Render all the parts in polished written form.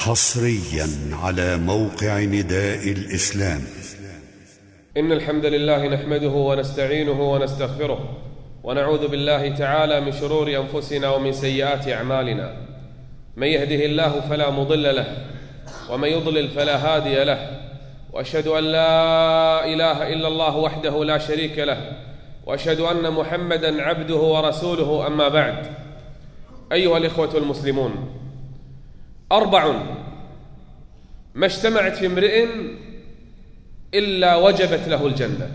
حصريا على موقع نداء الإسلام. إن الحمد لله نحمده ونستعينه ونستغفره ونعوذ بالله تعالى من شرور أنفسنا ومن سيئات أعمالنا. من يهده الله فلا مضل له ومن يضلل فلا هادي له، وأشهد أن لا إله إلا الله وحده لا شريك له، وأشهد أن محمدًا عبده ورسوله. أما بعد، أيها الإخوة المسلمون، 4 ما اجتمعت في امرئ إلا وجبت له الجنة.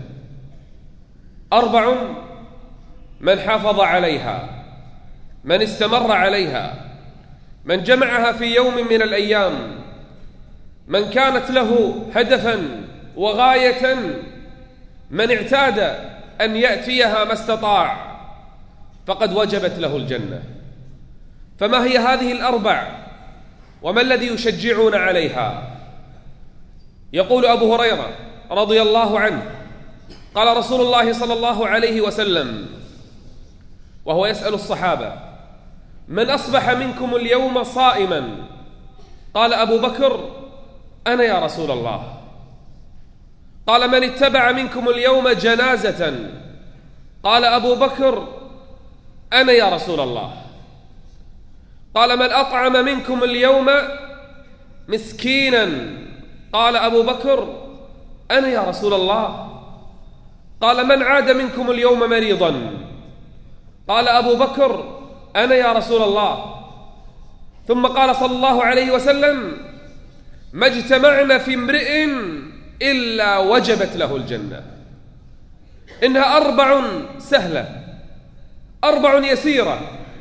4 من حافظ عليها، من استمر عليها، من جمعها في يوم من الأيام، من كانت له هدفا وغاية، من اعتاد أن يأتيها ما استطاع، فقد وجبت له الجنة. فما هي هذه 4 وما الذي يشجعون عليها؟ يقول أبو هريرة رضي الله عنه: قال رسول الله صلى الله عليه وسلم وهو يسأل الصحابة: من أصبح منكم اليوم صائما؟ قال أبو بكر: أنا يا رسول الله. قال: من اتبع منكم اليوم جنازة؟ قال أبو بكر: أنا يا رسول الله. قال: من أطعم منكم اليوم مسكينا؟ قال أبو بكر: أنا يا رسول الله. قال: من عاد منكم اليوم مريضا؟ قال أبو بكر: أنا يا رسول الله. ثم قال صلى الله عليه وسلم: ما اجتمعنا في امرئ إلا وجبت له الجنة. إنها 4 سهلة، 4 يسيرة،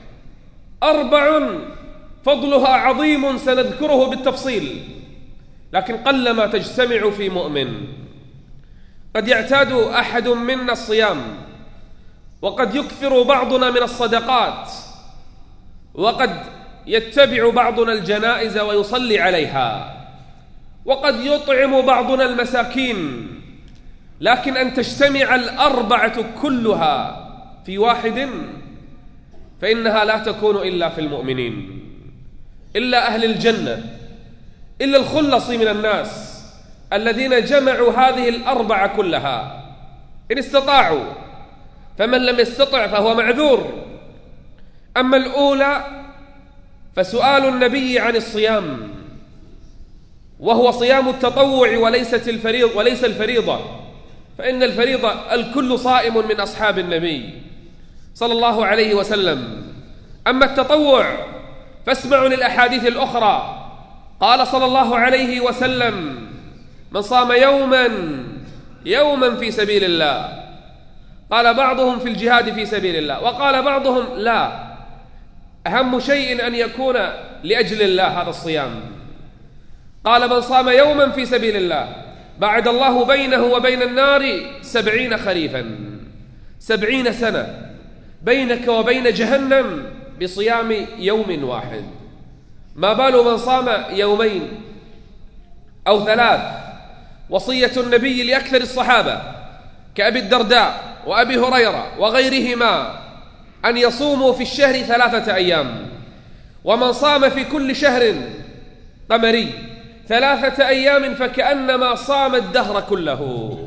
4 فضلها عظيم سنذكره بالتفصيل، لكن قلما تجتمع في مؤمن. قد يعتاد أحد منا الصيام، وقد يكثر بعضنا من الصدقات، وقد يتبع بعضنا الجنائز ويصلي عليها، وقد يطعم بعضنا المساكين، لكن أن تجتمع 4 كلها في واحد فإنها لا تكون إلا في المؤمنين، إلا أهل الجنة، إلا الخلص من الناس الذين جمعوا هذه 4 كلها إن استطاعوا. فمن لم يستطع فهو معذور. أما الأولى فسؤال النبي عن الصيام، وهو صيام التطوع وليس الفريضة، فإن الفريضة الكل صائم من أصحاب النبي صلى الله عليه وسلم. أما التطوع فاسمعوا للأحاديث الأخرى. قال صلى الله عليه وسلم: من صام يوما في سبيل الله. قال بعضهم في الجهاد في سبيل الله، وقال بعضهم لا، أهم شيء أن يكون لأجل الله هذا الصيام. قال: من صام يوما في سبيل الله بعد الله بينه وبين النار 70 خريفا، 70 سنة بينك وبين جهنم بصيام يوم واحد. ما بال من صام 2 أو 3؟ وصية النبي لأكثر الصحابة كأبي الدرداء وأبي هريرة وغيرهما أن يصوموا في الشهر 3 أيام، ومن صام في كل شهر قمري 3 أيام فكأنما صام الدهر كله.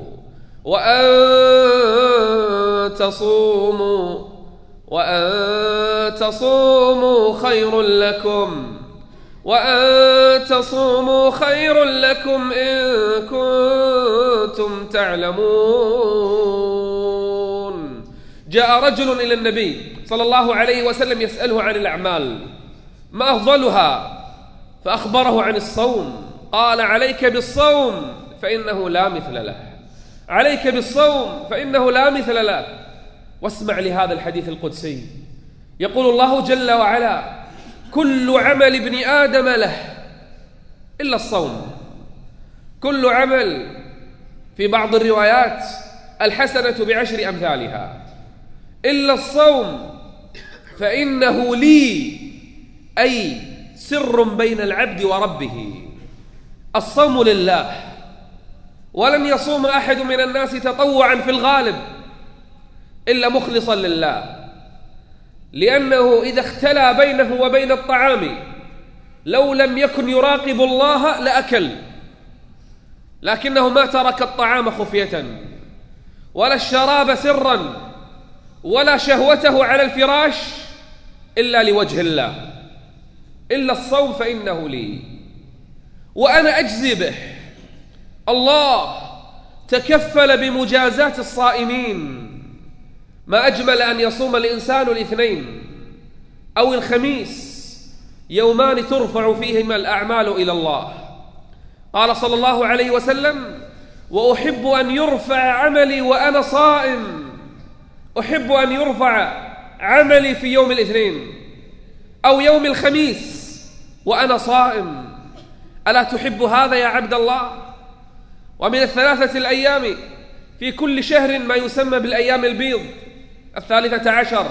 وأن تصوموا خير لكم، وأن تصوموا خير لكم إن كنتم تعلمون. جاء رجل إلى النبي صلى الله عليه وسلم يسأله عن الأعمال ما أفضلها، فأخبره عن الصوم. قال: عليك بالصوم فإنه لا مثل له، عليك بالصوم فإنه لا مثل له. واسمع لهذا الحديث القدسي، يقول الله جل وعلا: كل عمل ابن آدم له إلا الصوم. كل عمل، في بعض الروايات الحسنة ب10 أمثالها، إلا الصوم فإنه لي، أي سر بين العبد وربه. الصوم لله، ولن يصوم أحد من الناس تطوعا في الغالب إلا مخلصا لله، لأنه إذا اختلى بينه وبين الطعام لو لم يكن يراقب الله لأكل، لكنه ما ترك الطعام خفية ولا الشراب سرا ولا شهوته على الفراش إلا لوجه الله، إلا الصوم فإنه لي وأنا أجزي به. الله تكفل بمجازاة الصائمين. ما أجمل أن يصوم الإنسان الاثنين أو الخميس، يومان ترفع فيهما الأعمال إلى الله. قال صلى الله عليه وسلم: وأحب أن يرفع عملي وأنا صائم. أحب أن يرفع عملي في يوم الاثنين أو يوم الخميس وأنا صائم. ألا تحب هذا يا عبد الله؟ ومن 3 الأيام في كل شهر ما يسمى بالأيام البيض، 13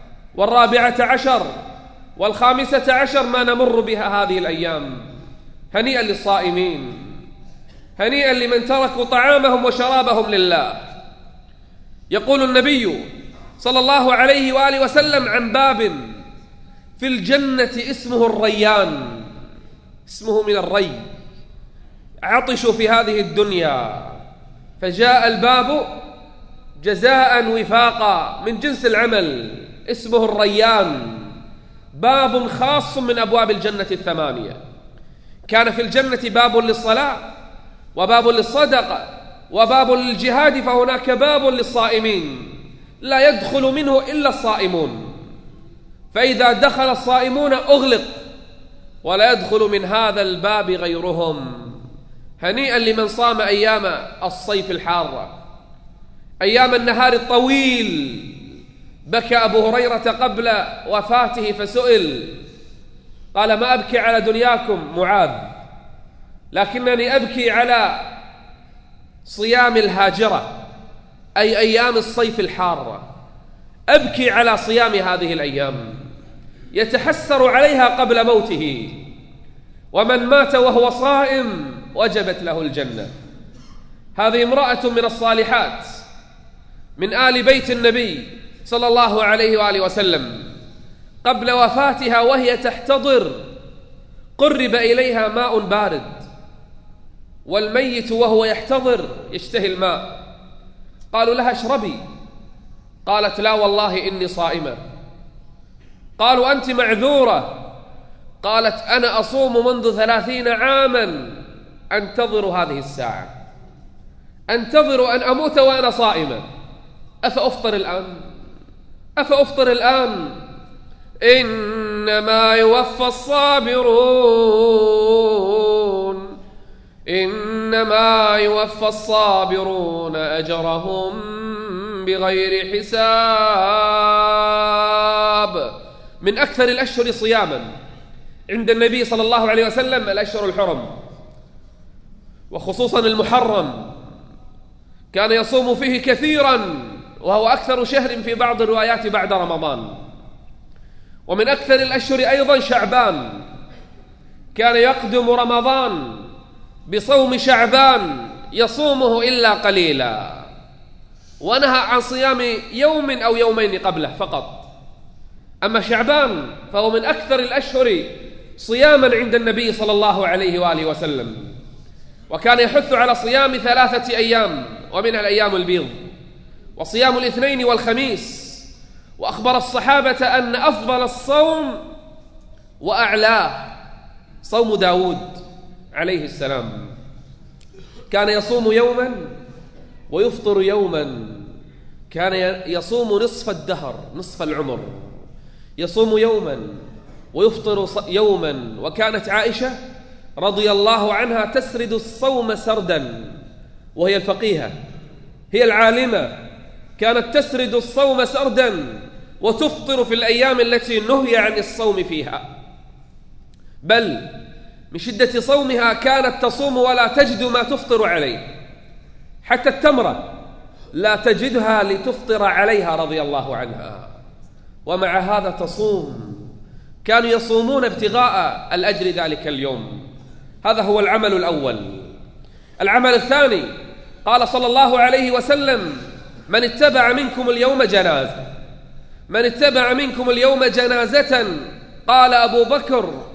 و14 و15 ما نمر بها هذه الأيام. هنيئا للصائمين، هنيئا لمن تركوا طعامهم وشرابهم لله. يقول النبي صلى الله عليه وآله وسلم عن باب في الجنة اسمه الريان، اسمه من الري. عطشوا في هذه الدنيا فجاء الباب جزاء وفاقا من جنس العمل، اسمه الريان، باب خاص من أبواب الجنة 8. كان في الجنة باب للصلاة وباب للصدقة وباب للجهاد، فهناك باب للصائمين لا يدخل منه إلا الصائمون، فإذا دخل الصائمون أغلق ولا يدخل من هذا الباب غيرهم. هنيئا لمن صام أيام الصيف الحارة، أيام النهار الطويل. بكى أبو هريرة قبل وفاته فسئل قال: ما أبكي على دنياكم معاذ، لكنني أبكي على صيام الهاجرة، أي أيام الصيف الحارة. أبكي على صيام هذه الأيام، يتحسر عليها قبل موته، ومن مات وهو صائم وجبت له الجنة. هذه امرأة من الصالحات من آل بيت النبي صلى الله عليه وآله وسلم، قبل وفاتها وهي تحتضر قرب إليها ماء بارد، والميت وهو يحتضر يشتهي الماء. قالوا لها: اشربي. قالت: لا والله إني صائمة. قالوا: أنت معذورة. قالت: أنا أصوم منذ 30 عاما أنتظر هذه الساعة، أنتظر أن أموت وأنا صائمة، أفأفطر الآن؟ أفأفطر الآن؟ إنما يوفى الصابرون، إنما يوفى الصابرون أجرهم بغير حساب. من أكثر الأشهر صياما عند النبي صلى الله عليه وسلم الأشهر الحرم، وخصوصا المحرم، كان يصوم فيه كثيرا، وهو أكثر شهر في بعض الروايات بعد رمضان. ومن أكثر الأشهر أيضا شعبان، كان يقدم رمضان بصوم شعبان يصومه إلا قليلا، ونهى عن صيام يوم أو يومين قبله فقط. أما شعبان فهو من أكثر الأشهر صياما عند النبي صلى الله عليه وآله وسلم، وكان يحث على صيام 3 أيام ومنها الأيام البيض، وصيام الاثنين والخميس. وأخبر الصحابة أن أفضل الصوم وأعلاه صوم داود عليه السلام، كان يصوم يوما ويفطر يوما، كان يصوم نصف الدهر، نصف العمر، يصوم يوما ويفطر يوما. وكانت عائشة رضي الله عنها تسرد الصوم سردا، وهي الفقيهة، هي العالمة، كانت تسرد الصوم سردا وتفطر في الأيام التي نهي عن الصوم فيها، بل من شدة صومها كانت تصوم ولا تجد ما تفطر عليه، حتى التمرة لا تجدها لتفطر عليها رضي الله عنها، ومع هذا تصوم. كانوا يصومون ابتغاء الأجر ذلك اليوم. هذا هو العمل الأول. العمل الثاني، قال صلى الله عليه وسلم: من اتبع منكم اليوم جنازة، من اتبع منكم اليوم جنازة، قال أبو بكر: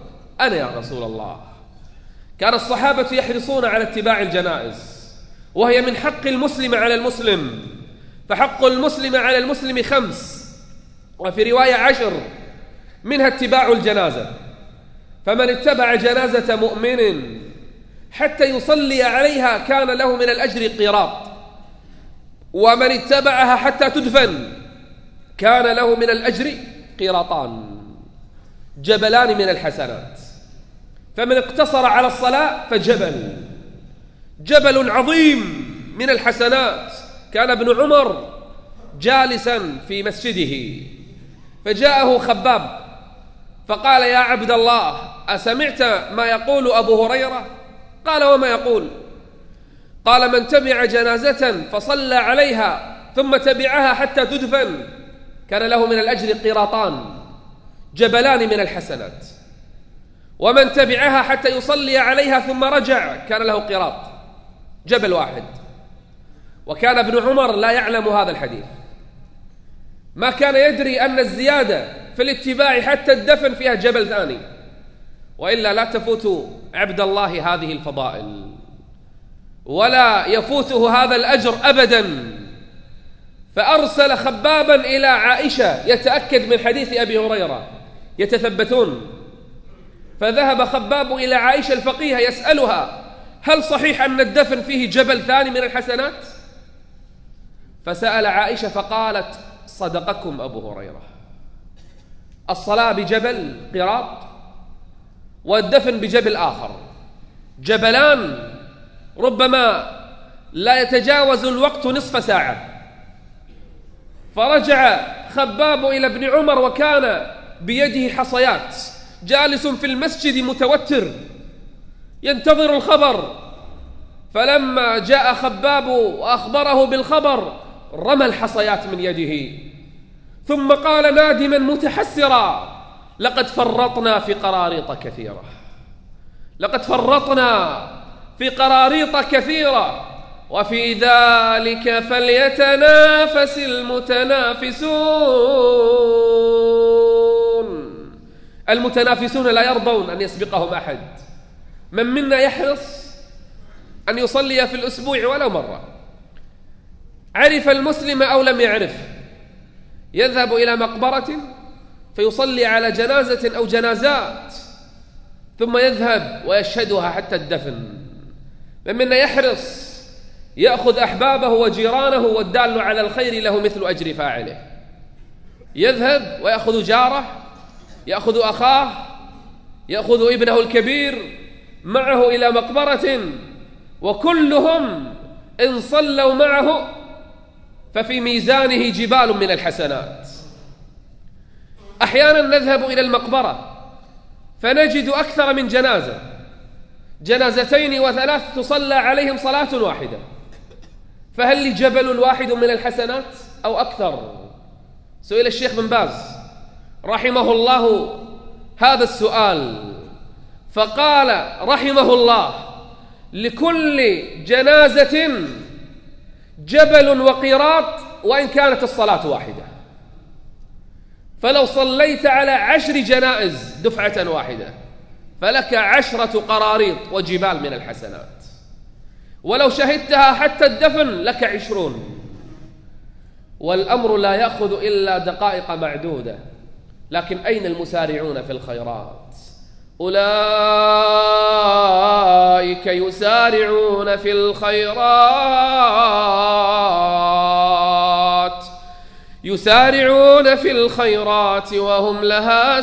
أنا يا رسول الله. كان الصحابة يحرصون على اتباع الجنائز، وهي من حق المسلم على المسلم، فحق المسلم على المسلم 5، وفي رواية 10 منها اتباع الجنازة. فمن اتبع جنازة مؤمن حتى يصلي عليها كان له من الأجر قيراط، ومن اتبعها حتى تدفن كان له من الأجر قيراطان، جبلان من الحسنات. فمن اقتصر على الصلاة جبل عظيم من الحسنات. كان ابن عمر جالسا في مسجده فجاءه خباب فقال: يا عبد الله، أسمعت ما يقول أبو هريرة؟ قال: وما يقول؟ قال: من تبع جنازة فصلى عليها ثم تبعها حتى تدفن كان له من الأجر قيراطان، جبلان من الحسنات. ومن تبعها حتى يصلي عليها ثم رجع كان له قيراط، جبل واحد. وكان ابن عمر لا يعلم هذا الحديث، ما كان يدري أن الزيادة في الاتباع حتى الدفن فيها جبل ثاني، وإلا لا تفوت عبد الله هذه الفضائل ولا يفوته هذا الأجر أبدا. فأرسل خبابا إلى عائشة يتأكد من حديث أبي هريرة، يتثبتون. فذهب خباب إلى عائشة الفقيهة يسألها: هل صحيح أن الدفن فيه جبل ثاني من الحسنات؟ فسأل عائشة فقالت: صدقكم أبو هريرة، الصلاة بجبل قيراط والدفن بجبل آخر، جبلان ربما لا يتجاوز الوقت نصف ساعة. فرجع خباب إلى ابن عمر وكان بيده حصيات، جالس في المسجد متوتر ينتظر الخبر. فلما جاء خباب وأخبره بالخبر رمى الحصيات من يده، ثم قال نادما متحسرا: لقد فرطنا في قراريط كثيرة، لقد فرطنا في قراريط كثيرة، وفي ذلك فليتنافس المتنافسون. المتنافسون لا يرضون أن يسبقهم أحد. من منا يحرص أن يصلي في الأسبوع ولو مرة، عرف المسلم أو لم يعرف، يذهب إلى مقبرة فيصلي على جنازة أو جنازات ثم يذهب ويشهدها حتى الدفن. من منا يحرص يأخذ أحبابه وجيرانه، والدال على الخير له مثل أجر فاعله، يذهب ويأخذ جاره، يأخذ أخاه، يأخذ ابنه الكبير معه إلى مقبرة، وكلهم إن صلوا معه ففي ميزانه جبال من الحسنات. أحيانا نذهب إلى المقبرة فنجد أكثر من جنازة، 2 و3 تصلى عليهم صلاة واحدة، فهل لجبل واحد من الحسنات أو أكثر؟ سئل الشيخ بن باز رحمه الله هذا السؤال فقال رحمه الله: لكل جنازة جبل وقيراط وإن كانت الصلاة واحدة. فلو صليت على 10 جنائز دفعة واحدة فلك 10 قراريط وجبال من الحسنات، ولو شهدتها حتى الدفن لك 20. والأمر لا يأخذ إلا دقائق معدودة، لكن أين المسارعون في الخيرات؟ أولئك يسارعون في الخيرات، يسارعون في الخيرات وهم لها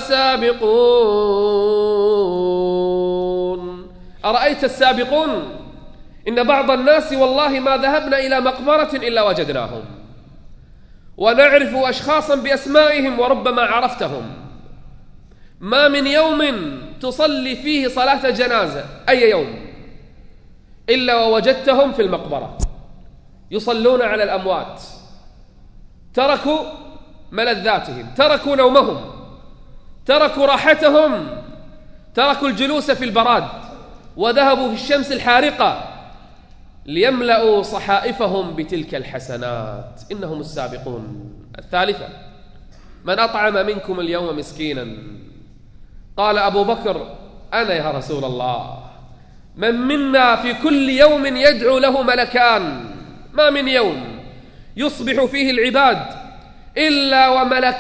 سابقون. أرأيت السابقون؟ إن بعض الناس والله ما ذهبنا إلى مقبرة إلا وجدناهم، ونعرف أشخاصا بأسمائهم وربما عرفتهم. ما من يوم تصلي فيه صلاة جنازة أي يوم إلا ووجدتهم في المقبرة يصلون على الأموات. تركوا ملذاتهم، تركوا نومهم، تركوا راحتهم، تركوا الجلوس في البراد، وذهبوا في الشمس الحارقة ليملأوا صحائفهم بتلك الحسنات. إنهم السابقون. 3: من أطعم منكم اليوم مسكينا. قال أبو بكر أنا يا رسول الله. من منا في كل يوم يدعو له ملكان، ما من يوم يصبح فيه العباد إلا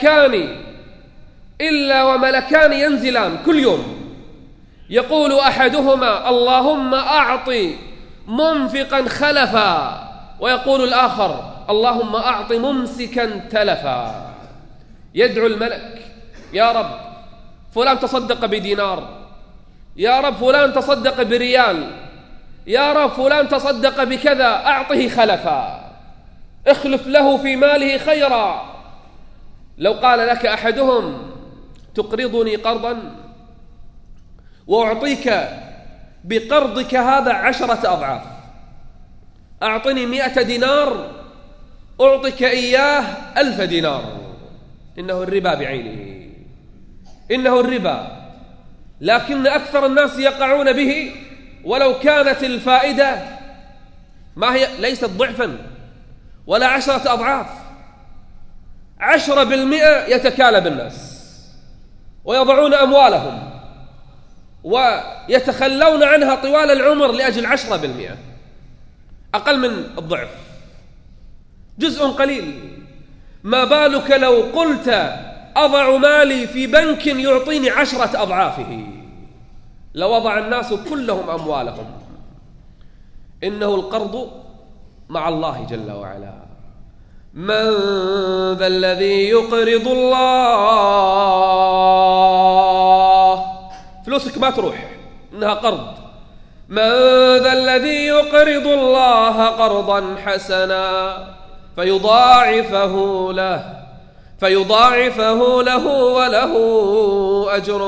وملكان ينزلان كل يوم. يقول أحدهما اللهم أعط منفقا خلفا، ويقول الآخر اللهم أعط ممسكا تلفا. يدعو الملك يا رب فلان تصدق بدينار، يا رب فلان تصدق بريال، يا رب فلان تصدق بكذا، أعطه خلفا، اخلف له في ماله خيرا. لو قال لك أحدهم تقرضني قرضا وأعطيك بقرضك هذا 10 أضعاف، أعطني 100 دينار أعطيك إياه 1000 دينار، إنه الربا بعينه، إنه الربا. لكن أكثر الناس يقعون به، ولو كانت الفائدة ما هي ليست ضعفا ولا 10 أضعاف، 10% يتكالب الناس ويضعون أموالهم ويتخلون عنها طوال العمر لأجل 10%، أقل من الضعف، جزء قليل. ما بالك لو قلت أضع مالي في بنك يعطيني 10 أضعافه، لوضع الناس كلهم أموالهم. إنه القرض مع الله جل وعلا. من ذا الذي يقرض الله، فلوسك ما تروح، إنها قرض. من ذا الذي يقرض الله قرضا حسنا فيضاعفه له وله أجر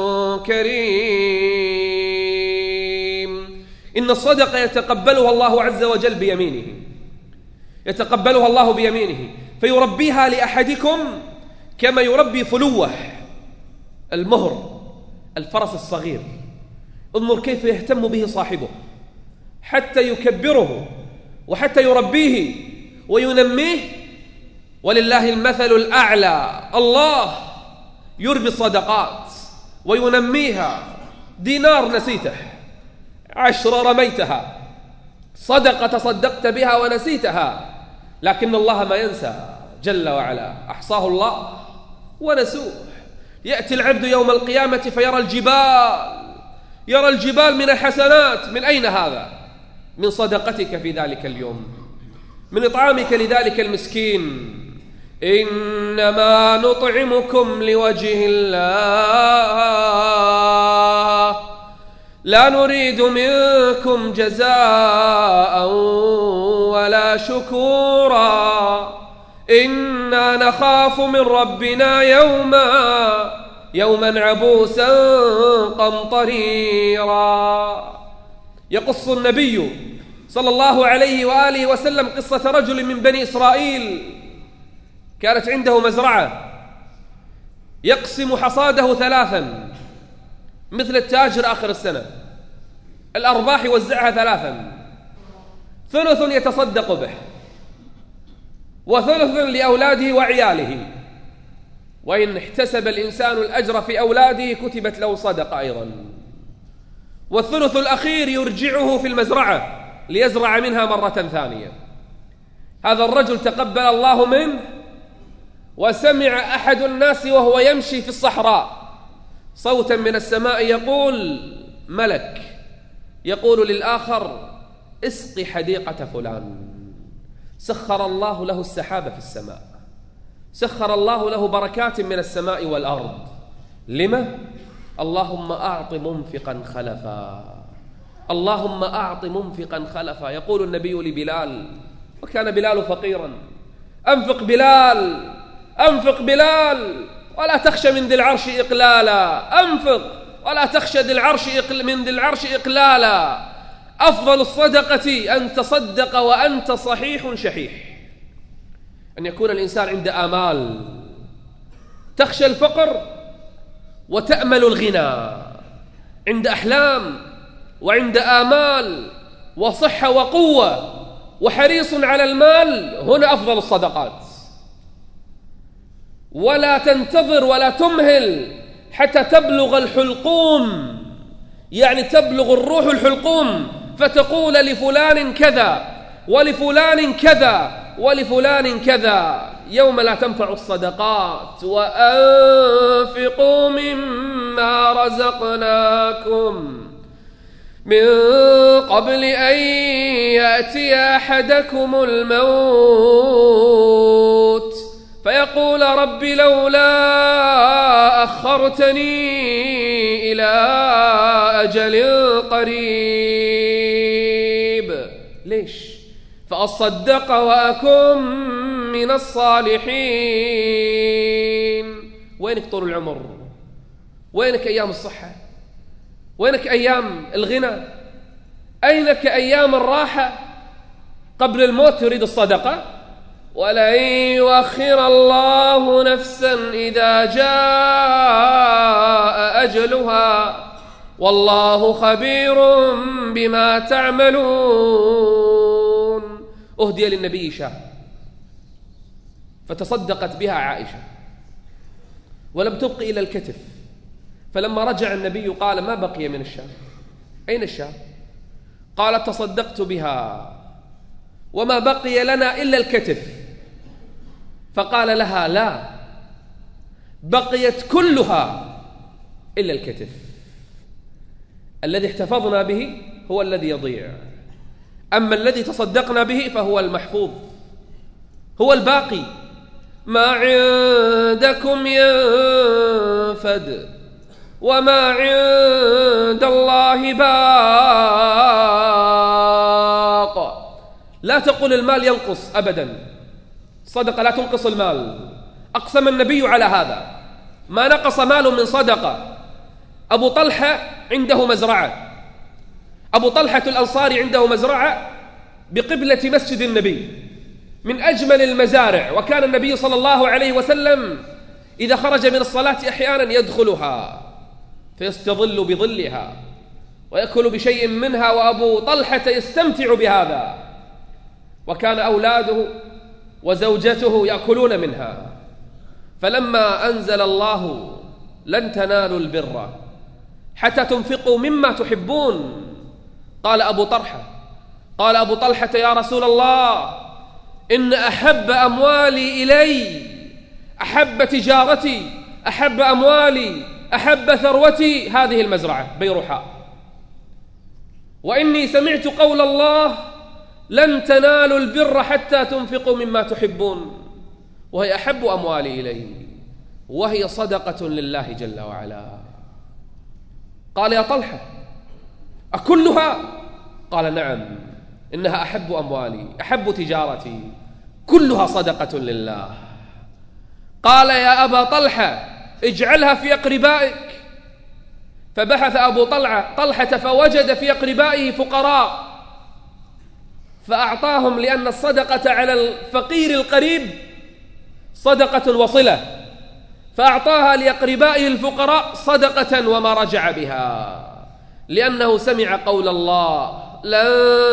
كريم. إن الصدقة يتقبلها الله عز وجل بيمينه، يتقبلها الله بيمينه، فيربيها لأحدكم كما يربي فلوه المهر، الفرس الصغير. انظر كيف يهتم به صاحبه حتى يكبره وحتى يربيه وينميه. ولله المثل الأعلى، الله يربي الصدقات وينميها. دينار نسيته، 10 رميتها، صدقة تصدقت بها ونسيتها، لكن الله ما ينسى جل وعلا، أحصاه الله ونسوه. يأتي العبد يوم القيامة فيرى الجبال من الحسنات. من أين هذا؟ من صدقتك في ذلك اليوم، من إطعامك لذلك المسكين. إنما نطعمكم لوجه الله لا نريد منكم جزاء ولا شكورا إنا نخاف من ربنا يوما عبوسا قمطريرا. يقص النبي صلى الله عليه وآله وسلم قصة رجل من بني إسرائيل كانت عنده مزرعة، يقسم حصاده 3، مثل التاجر آخر السنة، الأرباح يوزعها 3، ثلث يتصدق به، وثلث لأولاده وعياله، وإن احتسب الإنسان الأجر في أولاده كتبت له صدقة أيضا، والثلث الأخير يرجعه في المزرعة ليزرع منها مرة ثانية. هذا الرجل تقبل الله منه، وسمع أحد الناس وهو يمشي في الصحراء صوتا من السماء يقول، ملك يقول للآخر اسقي حديقة فلان. سخر الله له السحاب في السماء، سخر الله له بركات من السماء والأرض. لما؟ اللهم أعط منفقا خلفا، اللهم أعط منفقا خلفا. يقول النبي لبلال، وكان بلال فقيرا، أنفق بلال، أنفق بلال ولا تخشى من ذي العرش إقلالا، أنفق ولا تخشى من ذي العرش إقلالا. أفضل الصدقة أن تصدق وأنت صحيح شحيح، أن يكون الإنسان عند آمال، تخشى الفقر وتأمل الغنى، عند أحلام وعند آمال وصحة وقوة وحريص على المال، هنا أفضل الصدقات. ولا تنتظر ولا تمهل حتى تبلغ الحلقوم، يعني تبلغ الروح الحلقوم فتقول لفلان كذا ولفلان كذا ولفلان كذا. يوم لا تنفع الصدقات. وأنفقوا مما رزقناكم من قبل أن يأتي أحدكم الموت فيقول رب لولا أخرتني إلى أجل قريب. ليش؟ فأصدق وأكن من الصالحين. وينك طول العمر؟ وينك أيام الصحة؟ وينك أيام الغنى؟ أينك أيام الراحة؟ قبل الموت تريد الصدقة؟ ولن يؤخر الله نفسا إذا جاء أجلها والله خبير بما تعملون. أهدي للنبي شاة فتصدقت بها عائشة ولم تبق إلى الكتف، فلما رجع النبي قال ما بقي من الشاة؟ أين الشاة؟ قالت تصدقت بها وما بقي لنا إلا الكتف. فقال لها لا، بقيت كلها إلا الكتف. الذي احتفظنا به هو الذي يضيع، أما الذي تصدقنا به فهو المحفوظ، هو الباقي. ما عندكم ينفد وما عند الله باق. لا تقل المال ينقص أبدا، صدقة لا تنقص المال. أقسم النبي على هذا، ما نقص مال من صدقة. أبو طلحة عنده مزرعة، أبو طلحة الأنصاري عنده مزرعة بقبلة مسجد النبي، من أجمل المزارع. وكان النبي صلى الله عليه وسلم إذا خرج من الصلاة أحيانا يدخلها فيستظل بظلها ويأكل بشيء منها، وأبو طلحة يستمتع بهذا، وكان أولاده وزوجته يأكلون منها. فلما أنزل الله لن تنالوا البر حتى تنفقوا مما تحبون، قال أبو طلحة يا رسول الله إن أحب أموالي إلي، أحب تجارتي، أحب أموالي، أحب ثروتي هذه المزرعة بيرحاء، وإني سمعت قول الله لن تنالوا البر حتى تنفقوا مما تحبون، وهي أحب أموالي إلي، وهي صدقة لله جل وعلا. قال يا طلحة أكلها؟ قال نعم، إنها أحب أموالي، أحب تجارتي، كلها صدقة لله. قال يا أبا طلحة اجعلها في أقربائك. فبحث أبو طلحة فوجد في أقربائه فقراء فأعطاهم، لأن الصدقة على الفقير القريب صدقة وصلة، فأعطاها لأقربائه الفقراء صدقة وما رجع بها، لأنه سمع قول الله لن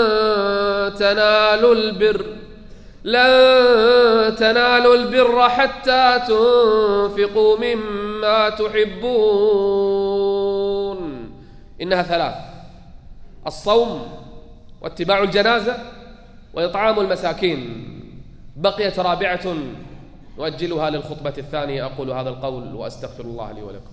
تنالوا البر حتى تنفقوا مما تحبون. إنها ثلاث: الصوم واتباع الجنازة وإطعام المساكين. بقيت رابعة نؤجلها للخطبة الثانية. أقول هذا القول وأستغفر الله لي ولكم.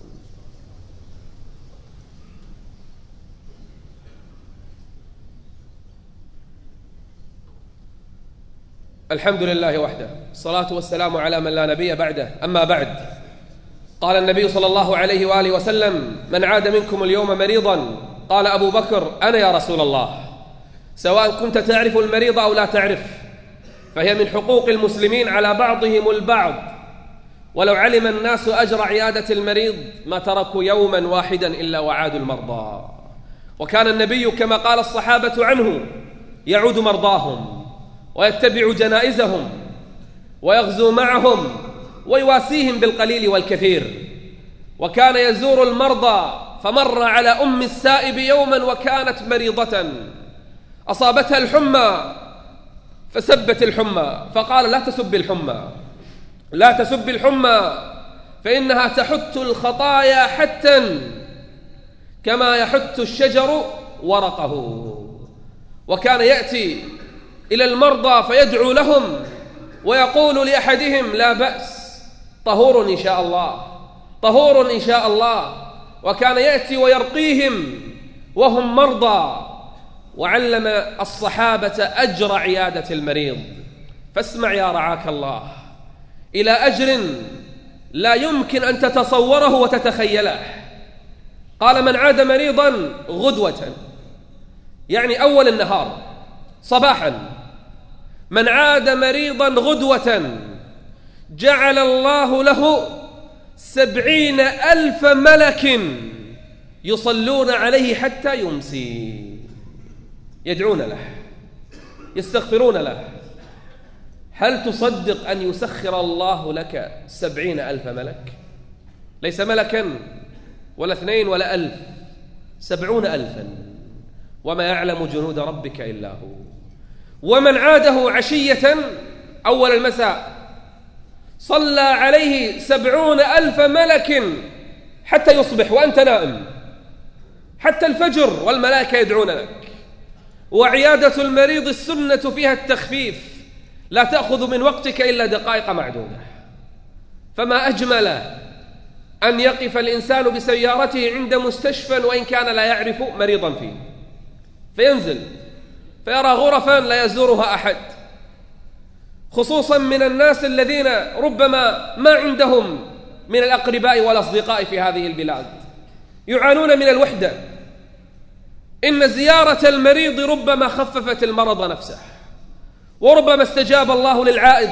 الحمد لله وحده، الصلاة والسلام على من لا نبي بعده. أما بعد، قال النبي صلى الله عليه وآله وسلم: من عاد منكم اليوم مريضا، قال أبو بكر: أنا يا رسول الله، سواء كنت تعرف المريض أو لا تعرف، فهي من حقوق المسلمين على بعضهم البعض، ولو علم الناس أجر عيادة المريض ما تركوا يوما واحدا إلا وعادوا المرضى. وكان النبي كما قال الصحابة عنه يعود مرضاهم ويتبع جنائزهم ويغزو معهم ويواسيهم بالقليل والكثير. وكان يزور المرضى، فمر على أم السائب يوما وكانت مريضة أصابتها الحمى فسبت الحمى، فقال: لا تسب الحمى فإنها تحت الخطايا حتى كما يحت الشجر ورقه. وكان يأتي إلى المرضى فيدعو لهم ويقول لأحدهم: لا بأس، طهور إن شاء الله، طهور إن شاء الله. وكان يأتي ويرقيهم وهم مرضى. وعلم الصحابة أجر عيادة المريض. فاسمع يا رعاك الله إلى أجر لا يمكن أن تتصوره وتتخيله. قال: من عاد مريضا غدوة، يعني أول النهار صباحا، من عاد مريضا غدوة جعل الله له 70,000 ملك يصلون عليه حتى يمسي، يدعون له، يستغفرون له. هل تصدق أن يسخر الله لك 70,000 ملك؟ ليس ملكا ولا 2 ولا 1,000، 70,000. وما يعلم جنود ربك إلا هو. ومن عاده عشية أول المساء صلى عليه 70,000 ملك حتى يصبح وأنت نائم، حتى الفجر والملائكة يدعون لك. وعيادة المريض السنة فيها التخفيف، لا تأخذ من وقتك إلا دقائق معدودة. فما أجمل أن يقف الإنسان بسيارته عند مستشفى وإن كان لا يعرف مريضا فيه، فينزل فيرى غرفا لا يزورها أحد، خصوصا من الناس الذين ربما ما عندهم من الأقرباء والأصدقاء في هذه البلاد، يعانون من الوحدة. إن زيارة المريض ربما خففت المرض نفسه، وربما استجاب الله للعائد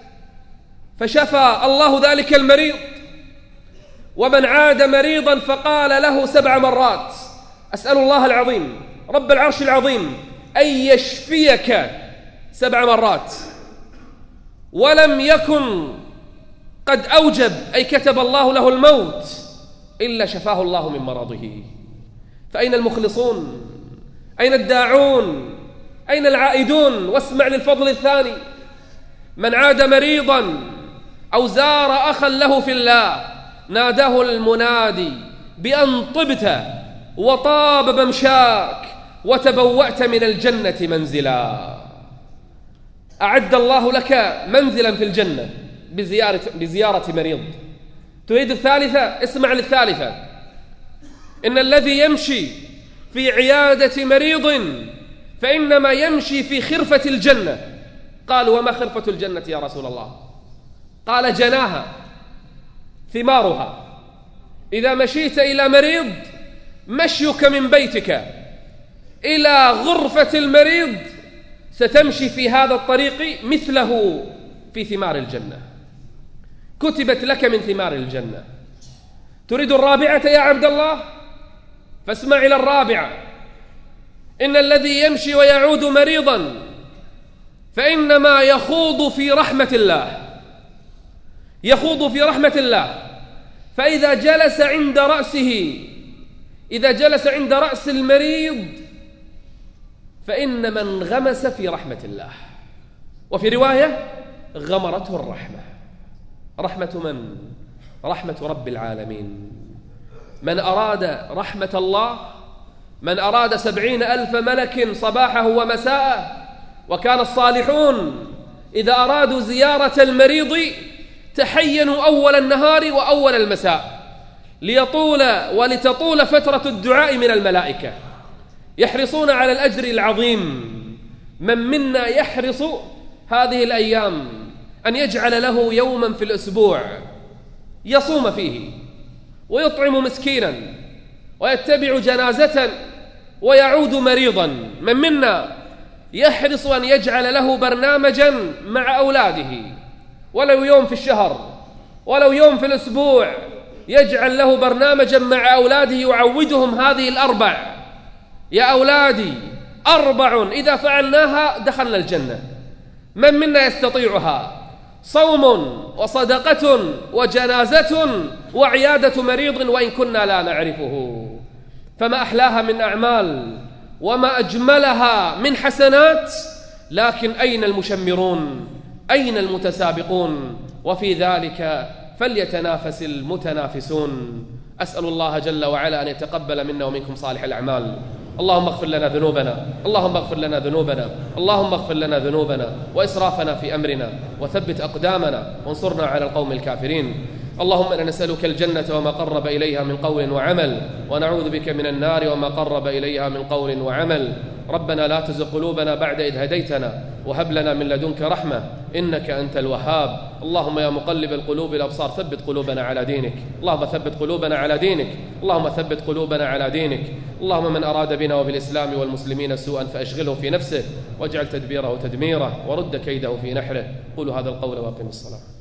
فشفى الله ذلك المريض. ومن عاد مريضا فقال له 7 مرات: أسأل الله العظيم رب العرش العظيم أن يشفيك 7 مرات، ولم يكن قد أوجب أي كتب الله له الموت إلا شفاه الله من مرضه. فأين المخلصون؟ أين الداعون؟ أين العائدون؟ واسمع للفضل الثاني: من عاد مريضا أو زار أخا له في الله ناداه المنادي بأن طبت وطاب ممشاك وتبوأت من الجنة منزلا. أعد الله لك منزلا في الجنة بزيارة مريض. تريد الثالثة؟ اسمع للثالثة: إن الذي يمشي في عيادة مريض فإنما يمشي في خرفة الجنة. قالوا: وما خرفة الجنة يا رسول الله؟ قال: جناها، ثمارها. إذا مشيت إلى مريض، مشيك من بيتك إلى غرفة المريض ستمشي في هذا الطريق مثله في ثمار الجنة، كتبت لك من ثمار الجنة. تريد الرابعة يا عبد الله؟ فاسمع إلى الرابعة: إن الذي يمشي ويعود مريضا فإنما يخوض في رحمة الله، يخوض في رحمة الله. فإذا جلس عند رأسه، إذا جلس عند رأس المريض فإن من غمس في رحمة الله. وفي رواية: غمرته الرحمة. رحمة من؟ رحمة رب العالمين. من أراد رحمة الله، من أراد 70,000 ملك صباحه ومساءه. وكان الصالحون إذا أرادوا زيارة المريض تحينوا أول النهار وأول المساء ولتطول فترة الدعاء من الملائكة، يحرصون على الأجر العظيم. من منا يحرص هذه الأيام أن يجعل له يوما في الأسبوع يصوم فيه ويطعم مسكينا ويتبع جنازة ويعود مريضا؟ من منا يحرص أن يجعل له برنامجا مع أولاده، ولو يوم في الشهر ولو يوم في الأسبوع، يجعل له برنامجا مع أولاده يعودهم هذه الأربع: يا أولادي 4 إذا فعلناها دخلنا الجنة. من منا يستطيعها؟ صوم وصدقة وجنازة وعيادة مريض وإن كنا لا نعرفه. فما أحلاها من أعمال وما أجملها من حسنات. لكن أين المشمرون؟ أين المتسابقون؟ وفي ذلك فليتنافس المتنافسون. أسأل الله جل وعلا أن يتقبل منا ومنكم صالح الأعمال. اللهم اغفر لنا ذنوبنا، اللهم اغفر لنا ذنوبنا، اللهم اغفر لنا ذنوبنا وإسرافنا في أمرنا، وثبت أقدامنا وانصرنا على القوم الكافرين. اللهم إنا نسألك الجنة وما قرب إليها من قول وعمل، ونعوذ بك من النار وما قرب إليها من قول وعمل. ربنا لا تزغ قلوبنا بعد إذ هديتنا، وهب لنا من لدنك رحمة إنك أنت الوهاب. اللهم يا مقلب القلوب الأبصار ثبت قلوبنا على دينك، اللهم ثبت قلوبنا على دينك، اللهم ثبت قلوبنا على دينك. اللهم من أراد بنا وبالإسلام والمسلمين سوءا فأشغله في نفسه، واجعل تدبيره تدميره، ورد كيده في نحره. قولوا هذا القول وأقم الصلاة.